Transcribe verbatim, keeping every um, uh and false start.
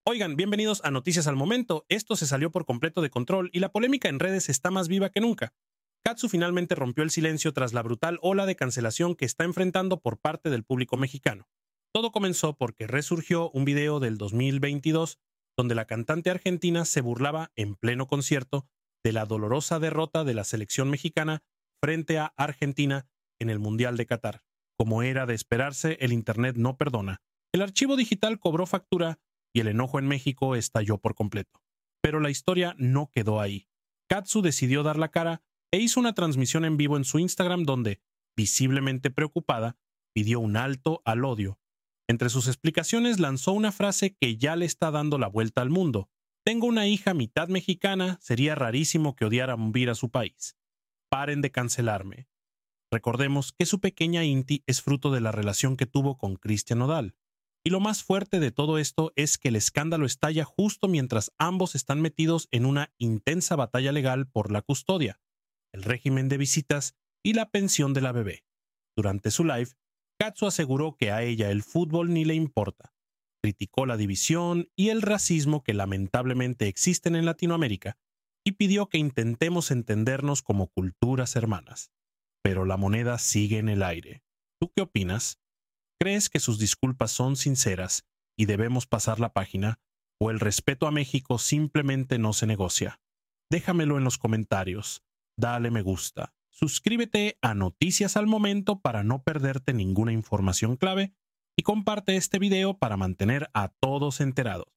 Oigan, bienvenidos a Noticias al Momento. Esto se salió por completo de control y la polémica en redes está más viva que nunca. Katsu finalmente rompió el silencio tras la brutal ola de cancelación que está enfrentando por parte del público mexicano. Todo comenzó porque resurgió un video del dos mil veintidós donde la cantante argentina se burlaba en pleno concierto de la dolorosa derrota de la selección mexicana frente a Argentina en el Mundial de Qatar. Como era de esperarse, el internet no perdona. El archivo digital cobró factura y el enojo en México estalló por completo. Pero la historia no quedó ahí. Katsu decidió dar la cara e hizo una transmisión en vivo en su Instagram donde, visiblemente preocupada, pidió un alto al odio. Entre sus explicaciones lanzó una frase que ya le está dando la vuelta al mundo. Tengo una hija mitad mexicana, sería rarísimo que odiaran vivir a su país. Paren de cancelarme. Recordemos que su pequeña Inti es fruto de la relación que tuvo con Cristian Nodal. Y lo más fuerte de todo esto es que el escándalo estalla justo mientras ambos están metidos en una intensa batalla legal por la custodia, el régimen de visitas y la pensión de la bebé. Durante su live, Katsu aseguró que a ella el fútbol ni le importa. Criticó la división y el racismo que lamentablemente existen en Latinoamérica y pidió que intentemos entendernos como culturas hermanas. Pero la moneda sigue en el aire. ¿Tú qué opinas? ¿Crees que sus disculpas son sinceras y debemos pasar la página? ¿O el respeto a México simplemente no se negocia? Déjamelo en los comentarios. Dale me gusta. Suscríbete a Noticias al Momento para no perderte ninguna información clave y comparte este video para mantener a todos enterados.